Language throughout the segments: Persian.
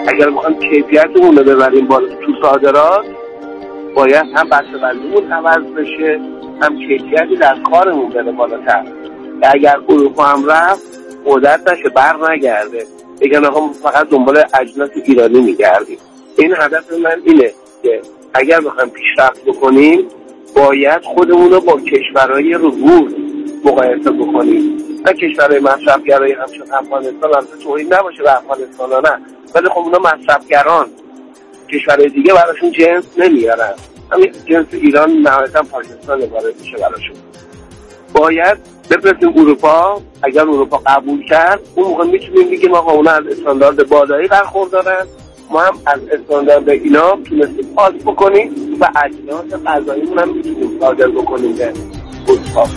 اگر بخوایم کیفیتمون رو ببریم بالا تو صادرات، باید هم بسته‌بندیمون عوض بشه، هم کیفیتی در کارمون بره بالاتر. اگر اروپا هم رفت قدرت نشه، بر نگرده، بگن آقا فقط دنبال اجناس ایرانی میگردیم. این هدف من اینه که اگر بخوایم پیشرفت بکنیم باید خودمون رو با کشورهای رو مقایسه بکنیم، نه کشورهای مصرفگرای همچون افغانستان. البته توهین نباشه به افغانستان ها، نه، ولی خب اونا مصرفگران، کشورهای دیگه براشون جنس نمیارن، همین جنس ایران نهایتا پاکستان وارد میشه براشون. باید بفرستیم اروپا. اگر اروپا قبول کرد اون موقع میتونیم بگیم آقا اونا از استاندارد بالایی برخوردارن، ما هم از استاندارد اینا تونستیم پاس بکنیم و اجناس غذاییمون هم میتونیم صادر بکنیم به اروپا.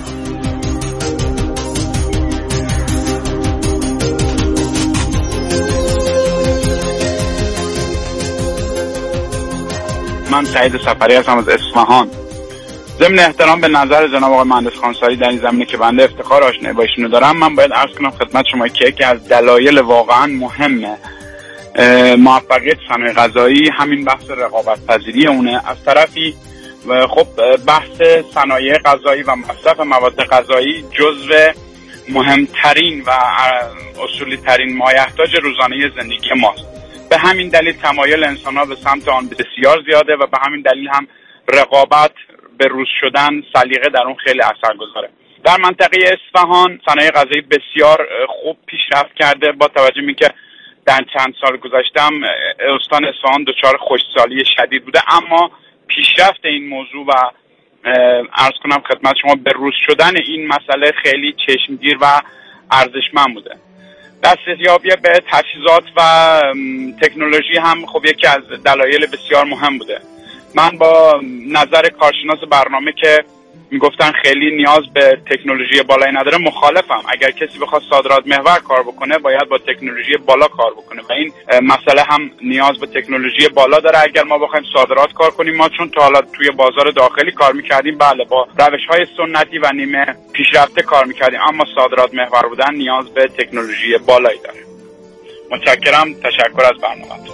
من سعید سفری هستم از اصفهان. ضمن احترام به نظر جناب آقای مهندس خانساری در این زمینه که بنده افتخار آشنایی با ایشونو دارم، من باید عرض کنم خدمت شما که یکی از دلایل واقعا مهم موفقیت صنایع غذایی همین بحث رقابت پذیری اونه. از طرفی خب بحث صنایع غذایی و مصرف مواد غذایی جزو مهمترین و اصولی ترین مایحتاج روزانه زندگی ماست. به همین دلیل تمایل انسان‌ها به سمت آن بسیار زیاده و به همین دلیل هم رقابت، به روز شدن، سلیقه در اون خیلی اثرگذاره. در منطقه اصفهان صنایع غذایی بسیار خوب پیشرفت کرده، با توجه به که در چند سال گذشته استان اصفهان دچار خشکسالی شدید بوده، اما پیشرفت این موضوع و عرض کنم خدمت شما به روز شدن این مسئله خیلی چشمگیر و ارزشمند بوده. دستیابی به تجهیزات و تکنولوژی هم خب یکی از دلایل بسیار مهم بوده. من با نظر کارشناس برنامه که میگفتن خیلی نیاز به تکنولوژی بالایی نداره مخالفم. اگر کسی بخواد صادرات محور کار بکنه باید با تکنولوژی بالا کار بکنه و این مسئله هم نیاز به تکنولوژی بالا داره. اگر ما بخوایم صادرات کار کنیم، ما چون تا حالا توی بازار داخلی کار میکردیم، بله با روش‌های سنتی و نیمه پیشرفته کار میکردیم، اما صادرات محور بودن نیاز به تکنولوژی بالایی داره. متشکرم، تشکر از برنامه‌تون.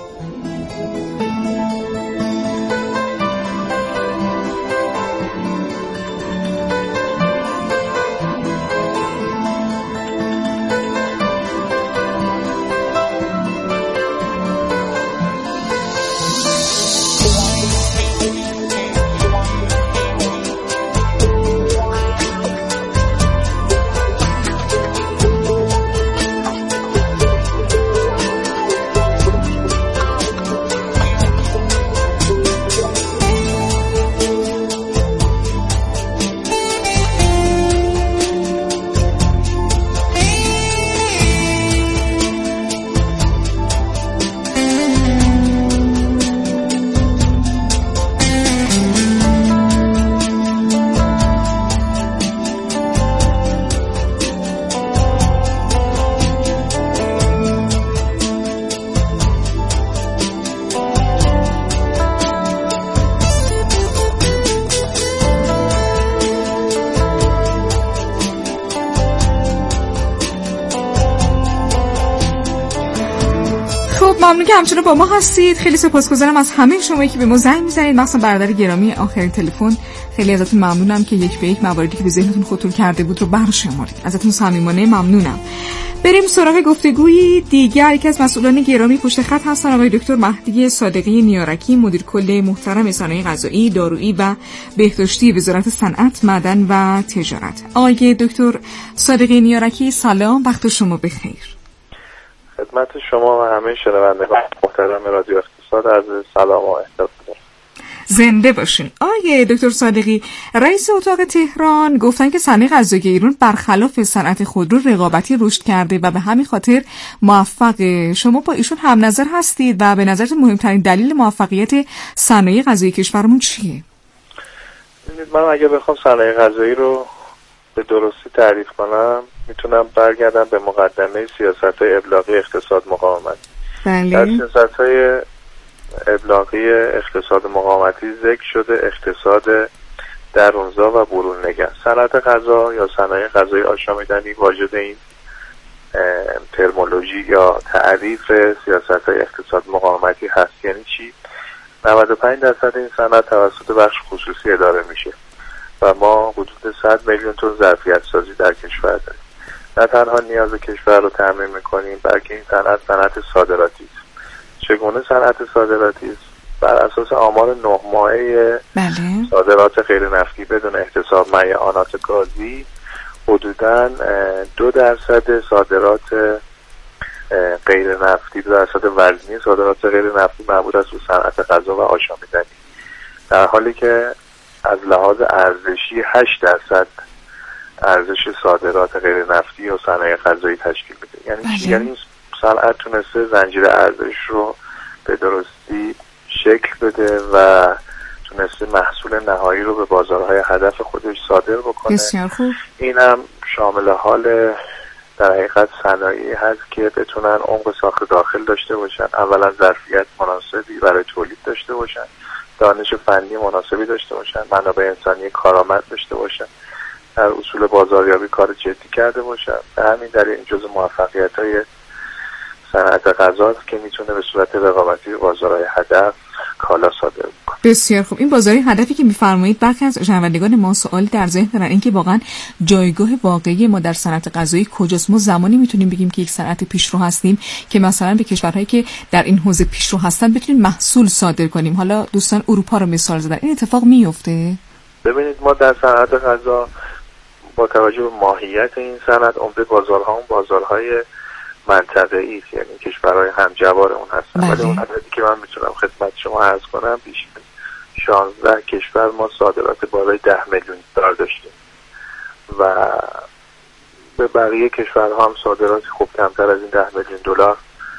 ممنون که همچنان با ما هستید. خیلی سپاسگزارم از همه شما که به ما زنگ میزنید، مخصوصا برادر گرامی آخرین تلفن. خیلی ازتون ممنونم که یک به یک مواردی که به ذهنتون خطور کرده بود رو برشمردید. ازتون صمیمانه ممنونم. بریم سراغ گفتگوی دیگر. یکی از مسئولان گرامی پشت خط هستن آقای دکتر مهدی صادقی نیارکی، مدیر کل محترم صنایع غذایی، دارویی و بهداشتی وزارت صنعت، معدن و تجارت. آقای دکتر صادقی نیارکی سلام، وقت شما بخیر. خدمت شما و همه شنوندگان محترم رادیو اقتصاد عرض سلام و احترام. زنده باشین. آقای دکتر صادقی، رئیس اتاق تهران گفتن که صنایع غذایی ایران برخلاف صنعت خودرو رقابتی رشد کرده و به همین خاطر موفقه. شما با ایشون هم نظر هستید و به نظرتون مهمترین دلیل موفقیت صنایع غذایی کشورمون چیه؟ من اگه بخوام صنایع غذایی رو به درستی تعریف کنم میتونم برگردم به مقدمه سیاست‌های ابلاغی اقتصاد مقاومت. بله. در سیاست‌های ابلاغی اقتصاد مقاومتی ذکر شده اقتصاد درونزا و برون نگر. صنعت غذا یا صنایع غذایی آشامیدنی واجد این ترمولوژی یا تعریف سیاست‌های اقتصاد مقاومت 95% این صنعت توسط بخش خصوصی اداره میشه و ما حدود 100 میلیون تن ظرفیت سازی در کشور داریم. نه تنها نیاز کشور رو تامین میکنیم، بلکه این صنعت صادراتی است. چگونه صنعت صادراتی است؟ بر اساس آمار 9 ماهه صادرات غیر نفتی بدون احتساب معیعنات گازی، حدوداً 2% صادرات غیر نفتی، 2% وزنی صادرات غیر نفتی مربوط است به صنعت غذا و آشامیدنی، در حالی که از لحاظ ارزشی 8% ارزش صادرات غیر نفتی و صنایع غذایی تشکیل میده. یعنی صنعت تونسته زنجیره ارزش رو به درستی شکل بده و تونسته محصول نهایی رو به بازارهای هدف خودش صادر بکنه. بسیار خوب. این هم شامل حال در حقیقت صنایعی هست که بتونن عمق ساخت داخل داشته باشن، اولا ظرفیت مناسبی برای تولید داشته باشن، دانش فنی مناسبی داشته باشن، منابع انسانی کارآمد داشته باشن، در اصول بازاریابی کار جدی کرده باشن. به همین دلیل این جزء موفقیت‌های صنعت غذا که میتونه به صورت رقابتی به بازارهای هدف کالا صادر کنه. بسیار خوب. این بازاری هدفی که میفرمایید برخی از شنوندگان ما سوالی در ذهن دارن، اینکه واقعا جایگاه واقعی ما در صنعت غذایی کجاست؟ ما زمانی میتونیم بگیم که یک صنعت پیشرو هستیم که مثلا به کشورهایی که در این حوزه پیشرو هستن بتونیم محصول صادر کنیم. حالا دوستان اروپا رو مثال زدن، این اتفاق میفته؟ ببینید، ما در صنعت غذا با توجه به ماهیت این صنعت عمده بازارها اون بازارهای منطقه‌ای است، یعنی کشورهای همجوار اون هستن. ولی اون عددی که من میتونم خدمت شما عرض کنم، بیش از 16 کشور ما صادرات بالای 10 میلیون دلار داشتیم و به بقیه کشورها هم صادرات خوب کمتر از این 10 میلیون دلار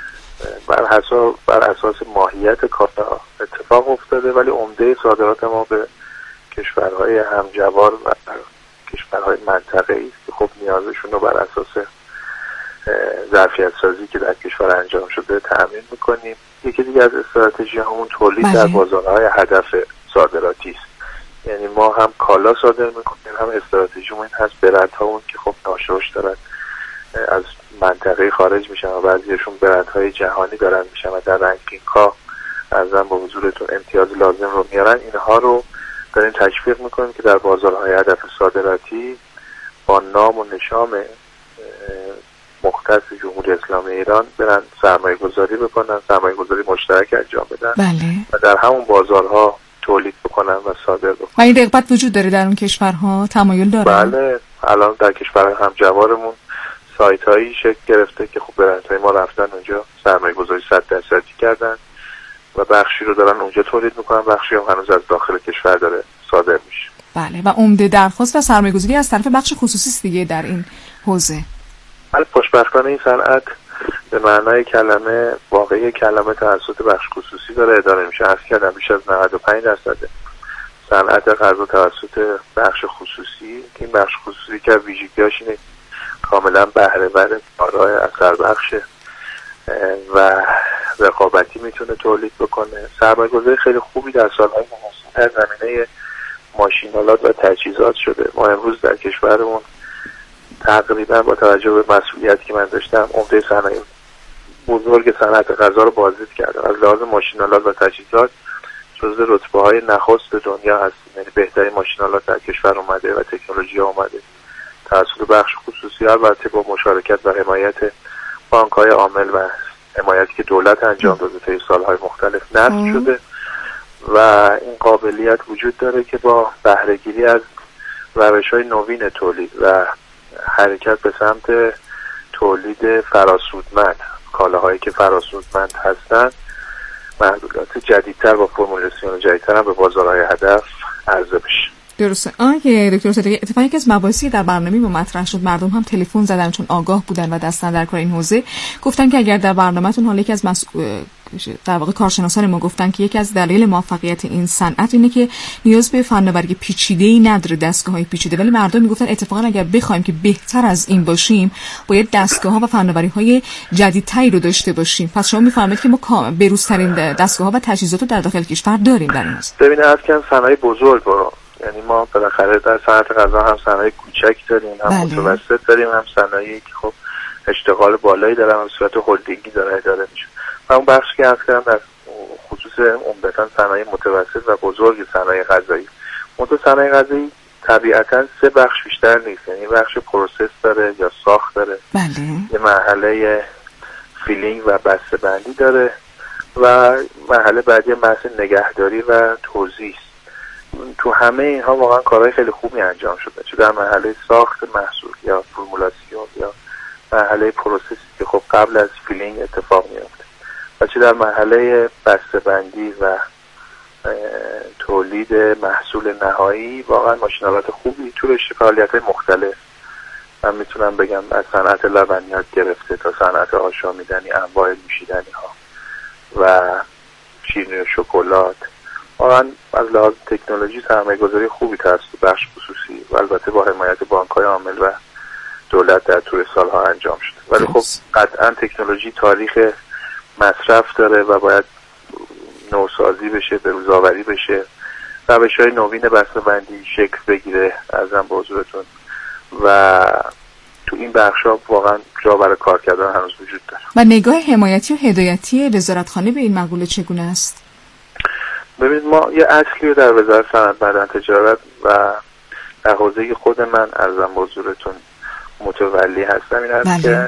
بر اساس ماهیت کالا اتفاق افتاده. ولی عمده صادرات ما به کشورهای همجوار و کشورهای منطقه‌ای است که خب نیازشون رو بر اساس ظرفیت سازی که در کشور انجام شده تأمین میکنیم. یکی دیگه از استراتژی همون تولید در بازارهای هدف صادراتی است. یعنی ما هم کالا صادر میکنیم، هم استراتژیمون این هست برندهامون که خب ناشرش دارن از منطقه خارج میشن و بعضیشون برندهای جهانی دارن میشن و در رنکینگ ها ارزم به حضورتون امتیاز لازم رو میارن. اینها رو داریم تشویق میکنیم که در بازارهای هدف صادراتی با نام و نشام مختص جمهوری اسلامی ایران برن سرمایه گذاری بکنن، سرمایه گذاری مشترک انجام بدن و در همون بازارها تولید بکنن و صادر بکنن. و این رغبت وجود داره در اون کشورها؟ تمایل داره؟ بله، الان در کشورهای همجوارمون سایت هایی شکل گرفته که خب برندهای ما رفتن اونجا سرمایه گذاری 100% کردن و بخشی رو دارن اونجا تولید میکنن، بخشی هم هنوز از داخل کشور داره صادر میشه. بله، و عمده درخواست و سرمایه گذاری از طرف بخش خصوصی دیگه در این حوزه. خوشبختانه این صنعت به معنای کلمه واقعی کلمه توسط بخش خصوصی داره اداره میشه. عرض کردم بیش از 95% صنعت غذا توسط بخش خصوصی، این بخش خصوصی که ویژگیاش اینه کاملا بهره ور کارهای اثر بخشه و رقابتی میتونه تولید بکنه. سرمایه‌گذاری خیلی خوبی در سالهای گذشته در زمینه ماشین‌آلات و تجهیزات شده. ما امروز در کشورمون تقریبا با توجه به مسئولیتی که من داشتم عمده صنایع بزرگ صنعت غذا رو بازدید کردم. از لحاظ ماشین‌آلات و تجهیزات جزو رتبه‌های نخست دنیا هستیم، یعنی بهترین ماشین‌آلات در کشور اومده و تکنولوژی اومده توسط بخش خصوصی، البته با مشارکت و حمایت بانک‌های عامل و حمایتی که دولت انجام داده طی سال‌های مختلف نصب شده و این قابلیت وجود داره که با بهره‌گیری از روش‌های نوین تولید و حرکت به سمت تولید فراسودمند، کالاهایی که فراسودمند هستند، محصولات جدیدتر با فرمولاسیون جدیدتر هم به بازارهای هدف عرضه بشه. درسته. آقای دکتر صادقی، اتفاقی که از مباحثی در برنامه با مطرح شد، مردم هم تلفن زدن چون آگاه بودن و دستن در کار این حوزه، گفتن که اگر در برنامه‌تون حالا یکی از در واقع کارشناسان ما گفتن که یکی از دلایل موفقیت این صنعت اینه که نیاز به فناوری پیچیده‌ای نداره، دستگاه‌های پیچیده، ولی مردم میگفتن اتفاقا اگر بخوایم که بهتر از این باشیم باید دستگاه‌ها و فناوری‌های جدیدتری رو داشته باشیم. پس شما می‌فرمایید که ما بروزترین دستگاه‌ها و تجهیزات رو در داخل کشور داریم در این حوزه. ببینید اصلا صنایع بزرگ رو، یعنی ما بالاخره در صنعت غذا هم صنایع کوچک داریم، هم متوسط داریم، هم صنایعی که خب اشتغال بالایی دارن و صورت هلدینگی داره اداره میشه. و اون بخشی که از کردم در خصوص عمدتاً صنایع متوسط و بزرگ صنایع غذایی. صنایع غذایی طبیعتاً 3 بخش بیشتر نیست، یعنی بخش پروسس داره یا ساخت داره، بله. یه مرحله فیلینگ و بسته‌بندی داره و مرحله بعدی بحث نگهداری و توزیع. تو همه اینها واقعا کارهای خیلی خوبی انجام شده، چه در مرحله ساخت محصول یا فرمولاسیون یا مرحله پروسسی که خب قبل از فیلینگ اتفاق میفته و چه در مرحله بسته‌بندی و تولید محصول نهایی. واقعا ماشین‌آلات خوبی تو رشته فعالیت‌های مختلف، من میتونم بگم از صنعت لبنیات گرفته تا صنعت آشامیدنی، انواع نوشیدنی‌ها و شیرینی و شکلات، واقعا از لحاظ تکنولوژی سرمایه‌گذاری خوبی توسط بخش خصوصی و البته با حمایت بانک‌های عامل و دولت در طول سالها انجام شده. ولی خب قطعا تکنولوژی تاریخ مصرف داره و باید نوسازی بشه، بروزآوری بشه، روش‌های نوین بسته‌بندی شکل بگیره ارزم به حضورتون و تو این بخش‌ها واقعا جا برای کار کردن هنوز وجود داره. و نگاه حمایتی و هدایتی وزارتخانه به این مقوله چگونه است؟ ببینید ما یه اصلی رو در وزارت صنعت معدن تجارت و در حوزه خود من ارزم به حضورتون متولی هستم، این است که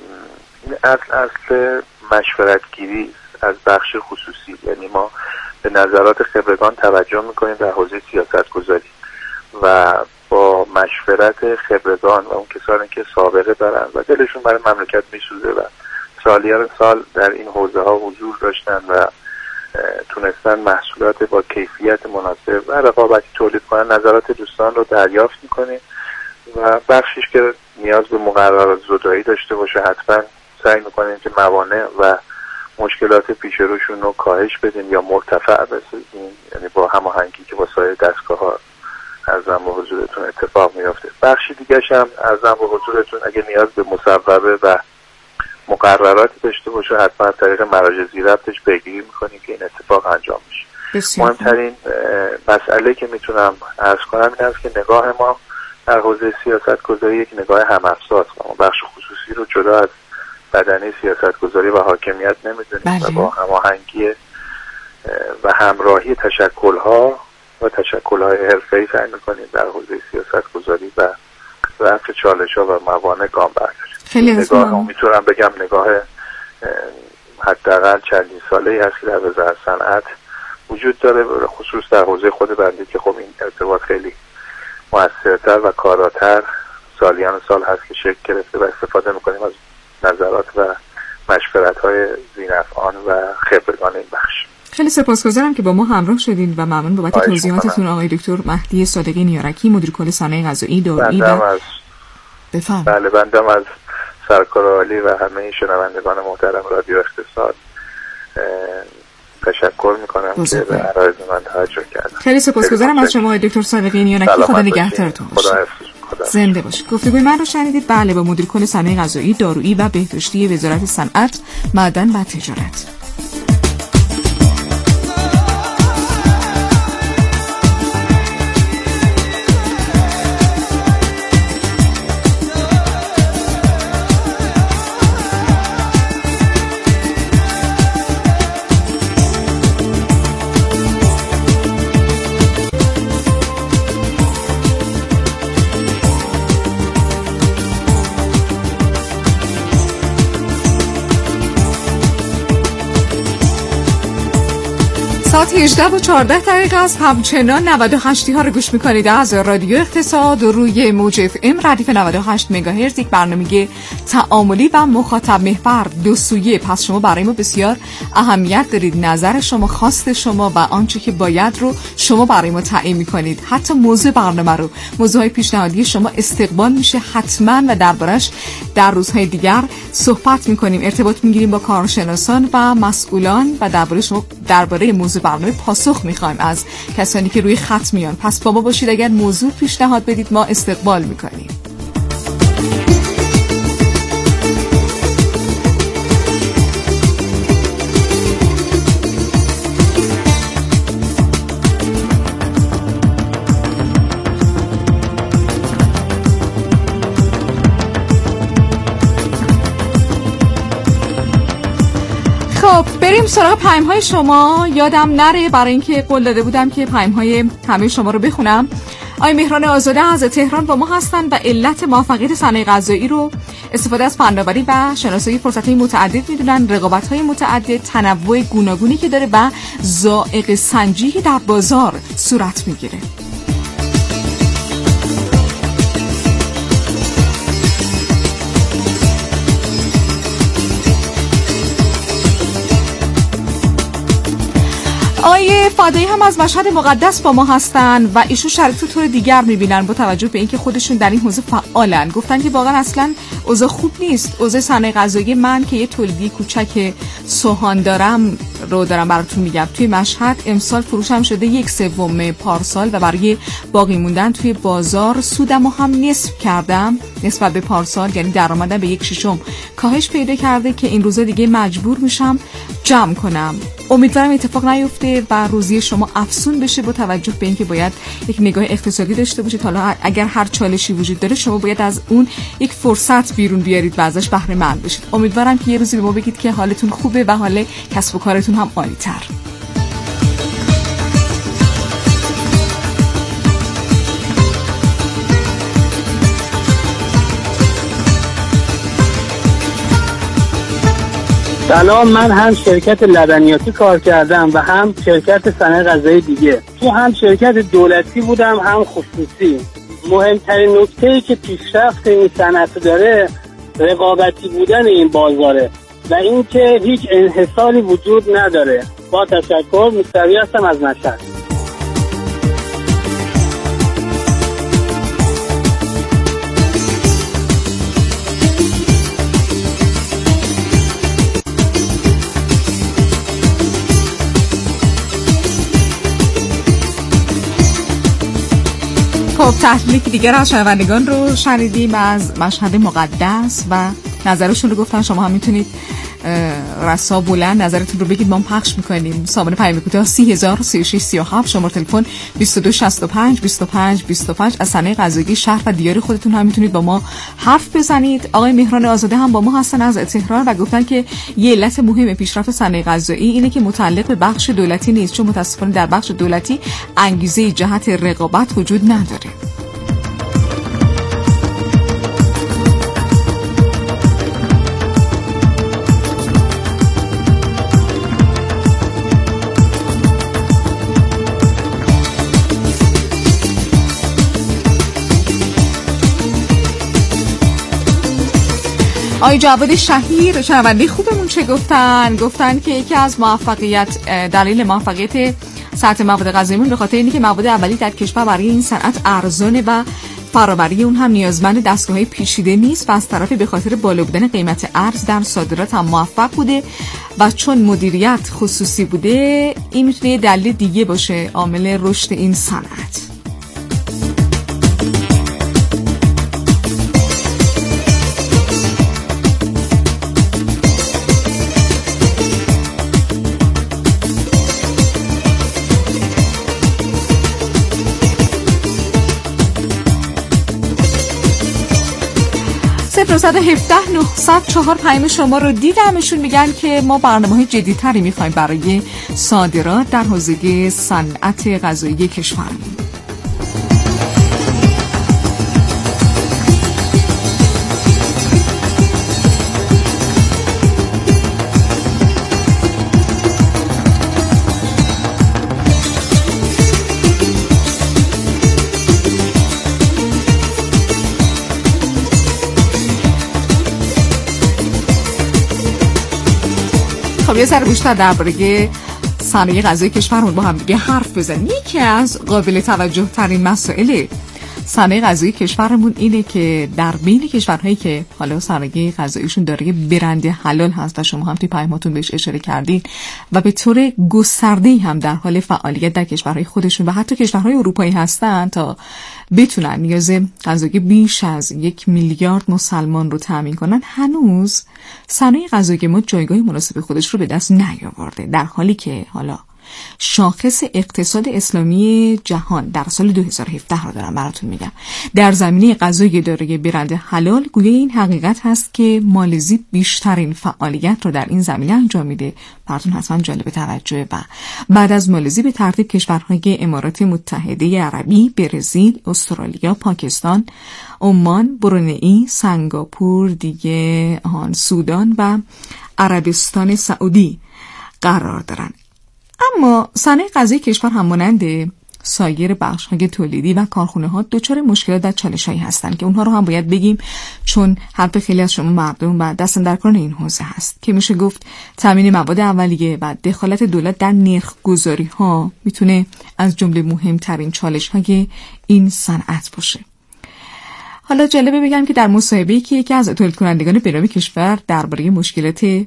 اصل مشورتگیری از بخش خصوصی، یعنی ما به نظرات خبرگان توجه میکنیم در حوزه سیاست گذاری و با مشورت خبرگان و اون کسانی که سابقه دارن و دلشون برای مملکت میسوزه و سالیان سال در این حوزه ها حضور داشتن و تونستن محصولات با کیفیت مناسب و رقابتی تولید کنن، نظرات دوستان رو دریافت میکنیم و بخشیش که نیاز به مقررات زدایی داشته باشه حتما سعی میکنیم که موانع و مشکلات پیش روشون رو کاهش بدیم یا مرتفع بسازیم، یعنی با هماهنگی که با سایر دستگاه‌ها ارزم به حضورتون اتفاق میفته. بخشی دیگه‌ش هم ارزم به حضورتون اگه نیاز به مصوبه و مقرراتی داشته باشه حتما از طریق مراجع ذی‌ربطش پیگیری میکنیم که این اتفاق انجام میشه. مهمترین مسئله که میتونم عرض کنم این است که نگاه ما در حوزه سیاست گذاری یک نگاه هم‌افزاست. ما بخش خصوصی رو جدا از بدنه سیاست گذاری و حاکمیت نمیدونیم و با هماهنگی و همراهی تشکل‌ها و تشکل‌های حرفه‌ای سعی میکنیم در حوزه سیاست گذاری و رفع چالش‌ها و موانع گام برداریم. خیلی نگاه میتونم بگم نگاه حداقل چندین ساله‌ای هست که در وزارت صنعت وجود داره، خصوص در حوزه خود بندی که خب این ارتباط خیلی مؤثرتر و کاراتر سالیان سال هست که شکل گرفته و استفاده میکنیم از نظرات و مشورت‌های ذی‌نفعان و خبرگان این بخش. خیلی سپاسگزارم که با ما همراه شدین و ممنون بابت توضیحاتتون آقای دکتر مهدی صادقی نیارکی، مدیر کل صنایع غذایی دارویی. بفرمایید. بله، بنده از سرکار عالی و همه شنوندگان محترم رادیو اقتصاد تشکر میکنم که به عرایض من توجه کردن. خیلی سپاسگزارم از شما دکتر صادقی نیارکی. خدا نگهدارتون باشه. زنده باشید. گفتگوی من رو شنیدید. بله، با مدیر کل صنایع غذایی دارویی و بهداشتی وزارت صنعت معدن و تجارت. ساعت 18:14 است. همچنان 98 ها رو گوش میکنید از رادیو اقتصاد روی موج FM ردیف 98 مگاهرتز، یک برنامه تعاملی و مخاطب محور دو سویه. پس شما برای ما بسیار اهمیت دارید. نظر شما، خواست شما و آنچه که باید رو شما برای ما تعیین میکنید. حتی موضوع برنامه رو، موضوعهای پیشنهادی شما استقبال میشه حتما و دربارش در روزهای دیگر صحبت میکنیم. ارتباط میگیریم با کارشناسان و مسئولان و درباره موضوع برنامه پاسخ میخوایم از کسانی که روی خط میان. پس با ما باشید. اگر موضوع پیشنهاد بدید ما استقبال میکنیم. بریم سراغ پیام‌های شما. یادم نره برای اینکه قول داده بودم که پیام‌های همه شما رو بخونم. آقای مهران آزاده از تهران با ما هستن و علت موفقیت صنایع غذایی رو استفاده از فناوری و شناسایی فرصت‌های متعدد می‌دونن، رقابت‌های متعدد، تنوع گوناگونی که داره و ذائقه سنجی که در بازار صورت می‌گیره. آقای فادایی هم از مشهد مقدس با ما هستن و ایشون شرایط رو طور دیگر میبینن با توجه به اینکه خودشون در این حوزه فعالن. گفتن که واقعا اصلا اوضاع خوب نیست. اوضاع صنایع غذایی من که یه تولیدی کوچک سوهان دارم براتون میگم، توی مشهد امسال فروشم شده 1/3 پارسال و برای باقی موندن توی بازار سودمو هم نصف کردم نسبت به پارسال، یعنی درآمدم به 1/6 کاهش پیدا کرده که این روزا دیگه مجبور میشم جمع کنم. امیدوارم اتفاق نیفته و روزی شما افزون بشه با توجه به اینکه باید یک نگاه اقتصادی داشته باشید. حالا اگر هر چالشی وجود داره شما باید از اون یک فرصت بیرون بیارید و ازش بهره مند بشید. امیدوارم که یه روزی به ما بگید که حالتون خوبه و حال کسب و کارتون هم عالی‌تر. سلام، من هم شرکت لبنیاتی کار کردم و هم شرکت صنایع غذایی دیگه. تو هم شرکت دولتی بودم هم خصوصی. مهمترین نکته‌ای که پیشرفت این صنعت داره رقابتی بودن این بازاره و اینکه هیچ انحصاری وجود نداره. با تشکر، مستوی هستم از مشهد. خب تحلیلی که دیگر از شنوندگان رو شنیدیم از مشهد مقدس و نظرشون رو گفتن. شما هم میتونید رسا بلند نظرتون رو بگید، ما هم پخش میکنیم. سامانه پیام کوتاه 303637، شماره تلفن 2265 25 25. از صنایع غذایی شهر و دیار خودتون هم میتونید با ما حرف بزنید. آقای مهران آزاده هم با ما هستن از تهران و گفتن که یه علت مهم پیشرفت صنایع غذایی اینه که متعلق به بخش دولتی نیست، چون متاسفانه در بخش دولتی انگیزه جهت رقابت وجود نداره. آقای جواد شهیر شنونده خوبمون چه گفتن که یکی از دلیل موفقیت سطح مواد غذاییمون به خاطر اینه که مواد اولیه در کشور برای این صنعت ارزانه و فرآوری اون هم نیازمند دستگاه‌های پیچیده نیست و از طرفی به خاطر بالا بودن قیمت ارز در صادرات هم موفق بوده و چون مدیریت خصوصی بوده این میتونه دلیل دیگه باشه عامل رشد این صنعت. صفر 904 پیام شما رو دیدمشون میگن که ما برنامه‌های جدی‌تری می‌خوایم برای صادرات در حوزه صنعت غذایی کشورمون. خب یه سر بیشتر درباره صنایع غذایی کشورمون با هم دیگه حرف بزنیم. یکی از قابل توجه ترین مسائل صنایع غذایی کشورمون اینه که در بین کشورهایی که حالا صنایع غذاییشون داره برند حلال هست و شما هم توی پیاماتون بهش اشاره کردین و به طور گسترده‌ای هم در حال فعالیت در کشورهای خودشون و حتی کشورهای اروپایی هستن تا بتونن نیاز غذایی بیش از 1 میلیارد مسلمان رو تامین کنن، هنوز صنایع غذایی ما جایگاه مناسب خودش رو به دست نیاورده، در حالی که حالا شاخص اقتصاد اسلامی جهان در سال 2017 رو دارم براتون میگم. در زمینه غذای دارای برند حلال گویا این حقیقت هست که مالزی بیشترین فعالیت رو در این زمینه انجام میده. براتون حتما جالب توجهه. و بعد از مالزی به ترتیب کشورهای امارات متحده عربی، برزیل، استرالیا، پاکستان، عمان، برونئی، سنگاپور، دیگه سودان و عربستان سعودی قرار دارن. اما صنایع غذایی کشور هم مانند سایر بخش‌های تولیدی و کارخانه‌ها دچار مشکلات و چالش‌هایی هستند که اونها رو هم باید بگیم، چون حرف خیلی از شما مردم و دست اندرکاران این حوزه هست که میشه گفت تامین مواد اولیه و دخالت دولت در نرخ‌گذاری‌ها میتونه از جمله مهمترین چالش‌های این صنعت باشه. حالا جالبه بگم که در مصاحبه‌ای که یکی از تولید کنندگان برنامه کشور درباره مشکلات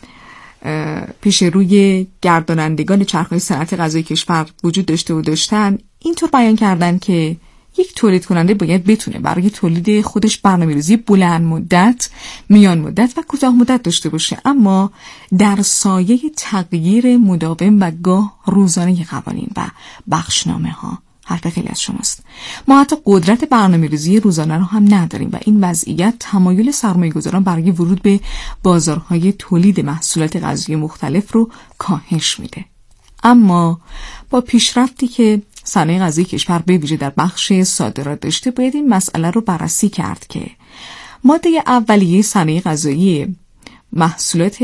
پیش روی گردانندگان چرخهای صنعت غذایی کشور وجود داشته و داشتن، اینطور بیان کردن که یک تولید کننده باید بتونه برای تولید خودش برنامه‌ریزی بلند مدت، میان مدت و کوتاه مدت داشته باشه، اما در سایه تغییر مداوم و گاه روزانه قوانین و بخشنامه‌ها. حرف خیلی از شماست. ما حتی قدرت برنامه‌ریزی روزانه رو هم نداریم و این وضعیت تمایل سرمایه‌گذاران برای ورود به بازارهای تولید محصولات غذایی مختلف رو کاهش میده. اما با پیشرفتی که صنایع غذایی کشور به ویژه در بخش صادرات داشته، باید این مسئله رو بررسی کرد که ماده اولیه صنایع غذایی محصولات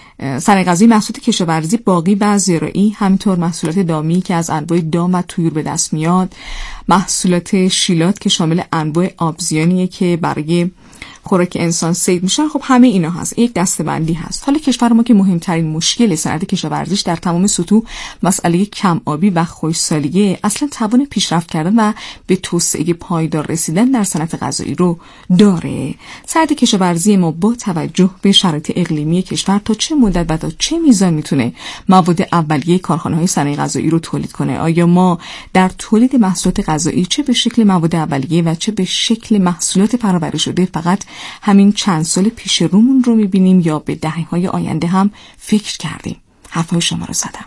کشاورزی باقی و زراعی، همینطور محصولات دامی که از انواع دام و طیور به دست میاد، محصولات شیلات که شامل انواع آبزیانیه که برای خوراک انسان صید میشن. خب همه اینا هست، یک دسته‌بندی هست. حالا کشور ما که مهمترین مشکل صنعت کشاورزیش در تمام سطوح مسئله کم آبی و خشکسالیه، اصلا توان پیشرفت کردن و به توسعه پایدار رسیدن در صنعت غذایی رو داره. صنعت کشاورزی ما با توجه به شرایط اقلیمی کشور تا چه مدت و تا چه میزان میتونه مواد اولیه کارخانه‌های صنایع غذایی رو تولید کنه؟ آیا ما در تولید محصولات غذایی چه به شکل مواد اولیه و چه به شکل محصولات فرآوری شده فقط همین چند سال پیش رومون رو میبینیم یا به دهه‌های آینده هم فکر کردیم؟ حرفای شما رو زدم.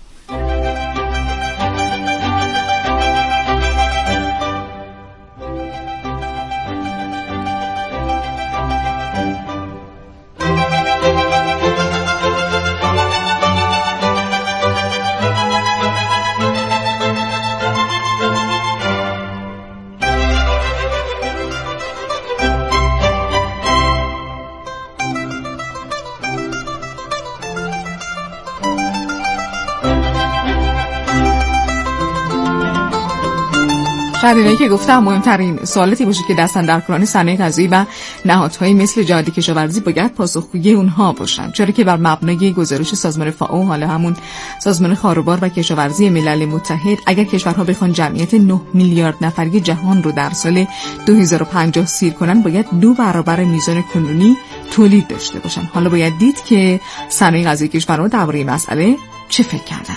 شاید اینایی که گفتم مهمترین سوالاتی باشه که دست اندرکاران صنایع غذایی و نهادهایی مثل جهاد کشاورزی باید پاسخگوی اونها باشن، چرا که بر مبنای گزارش سازمان فائو، حالا همون سازمان خاروبار و کشاورزی ملل متحد، اگر کشورها بخوان جمعیت 9 میلیارد نفری جهان رو در سال 2050 سیر کنن، باید 2 برابر میزان کنونی تولید داشته باشن. حالا باید دید که صنایع غذایی کشورها درباره این مسئله چه فکر کردند.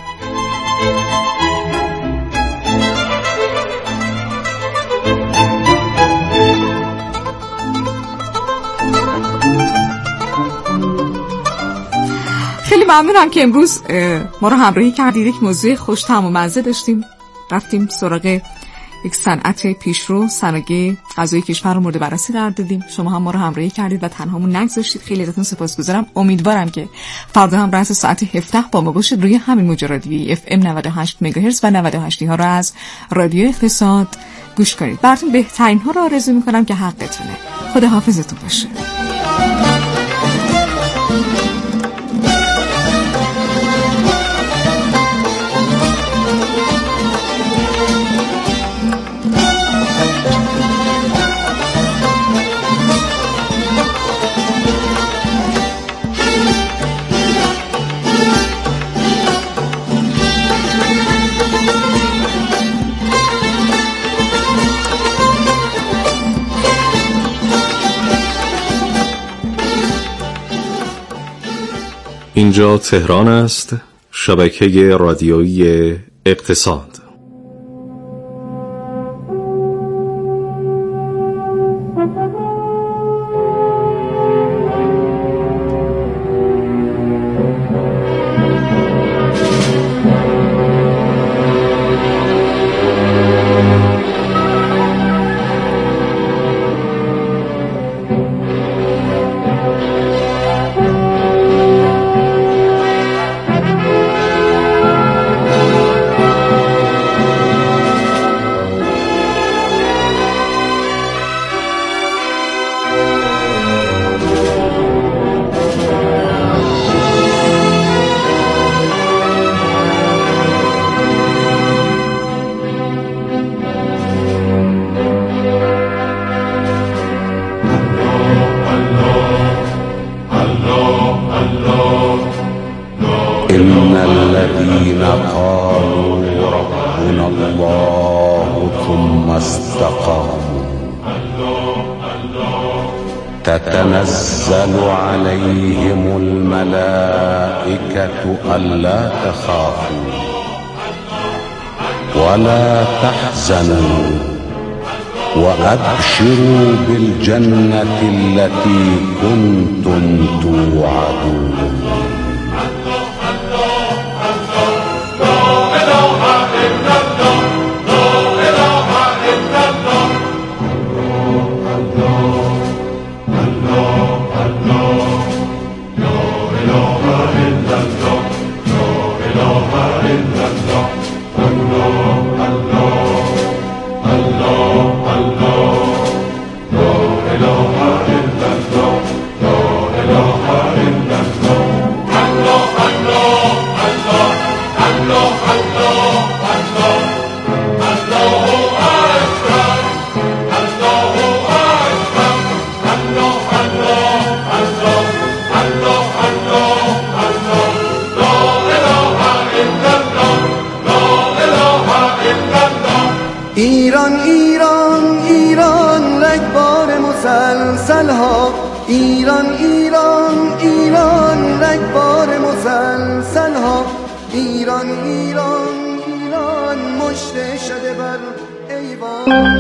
خیلی ممنونم که امروز ما رو همراهی کردید. یک موضوع خوش طعم و مزه داشتیم، رفتیم سراغ یک صنعت پیشرو، صنایع غذایی کشور رو مورد بررسی قرار دادیم. شما هم ما رو همراهی کردید و تنهامون نگذاشتید. خیلی ازتون سپاسگزارم. امیدوارم که فردا هم رأس ساعت 17 با ما باشید. روی همین موج رادیویی FM 98 مگاهرتز و 98 ها رو از رادیو اقتصاد گوش کنید. براتون بهترین ها رو آرزو می‌کنم که حقتونه. خدا حافظتون باشه. اینجا تهران است، شبکه رادیویی اقتصاد. الذين قالوا ربنا الله ثم استقاموا تتنزل عليهم الملائكة ألا تخافوا ولا تحزنوا وأبشروا بالجنة التي كنتم توعدون. ایران ایران ایران رگبار مسلسل ها، ایران ایران ایران رگبار مسلسل ها، ایران ایران ایران مشت شده بر ایوان.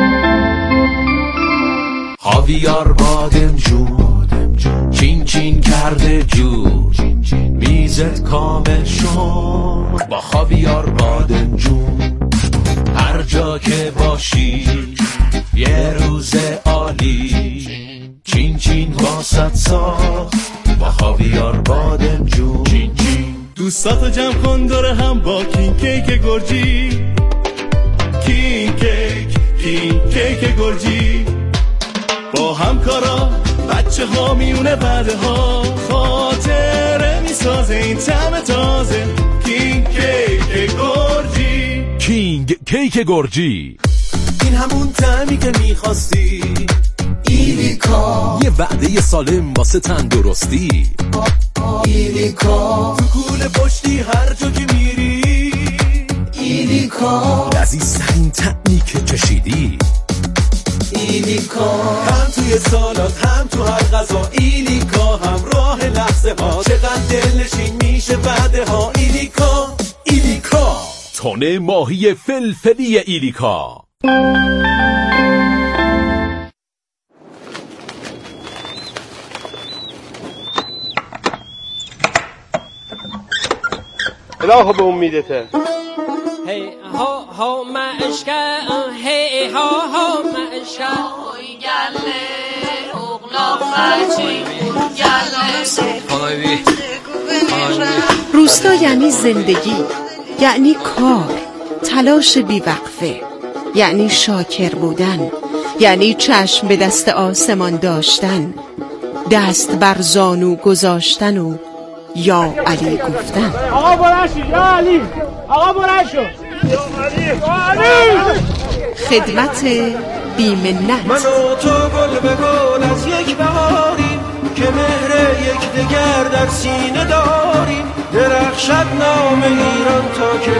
خاویار بادمجون چین چین کرده جون، میزت کامل شد با خاویار بادمجون. هر جا که باشی یه روز عالی، چین چین واسط ساخت با خاویار بادمجون. چین چین دوستاتو جمع کن دور هم با کین کیک گرجی، کین کیک گرجی. با همکارا بچه ها میونه بعده ها، خاطره میسازه این طعم تازه. کین کیک گرجی، کینگ کیک گرجی. این همون طعمی که میخواستی. ایلیکا، یه وعده سالم واسه تندرستی. ایلیکا، تو کوله پشتی هر جا که میری. ایلیکا، لذیذترین طعمی که چشیدی. ایلیکا، هم توی سالات هم تو هر غذا. ایلیکا، همراه لحظه ها، چقدر دلنشین میشه بعده ها. ایلیکا، ایلیکا، تن ماهی فلفلی ایلیکا. الهو به امیدته. هی ها ها معشقه، هی ها ها معشقه. اوی گله اغلاق بچی گله. روستا یعنی زندگی، یعنی کار، تلاش بیوقفه، یعنی شاکر بودن، یعنی چشم به دست آسمان داشتن، دست بر زانو گذاشتن و یا علی گفتن. آقا برشو یا علی، آقا برشو یا علی. خدمت بی‌منت. من و تو گل به گل از یک بهاریم که مهر یک دگر در سینه داریم. درخشد نام ایران تا که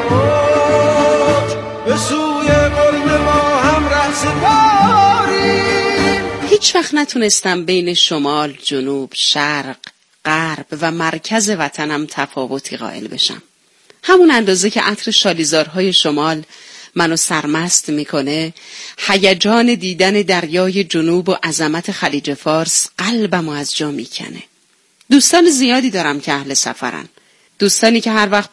باد به سوی قلب ما هم رأس داریم. هیچ وقت نتونستم بین شمال، جنوب، شرق، غرب و مرکز وطنم تفاوتی قائل بشم. همون اندازه که عطر شالیزارهای شمال منو سرمست میکنه، هیجان دیدن دریای جنوب و عظمت خلیج فارس قلبمو از جا میکنه. دوستان زیادی دارم که اهل سفرن. دوستانی که هر وقت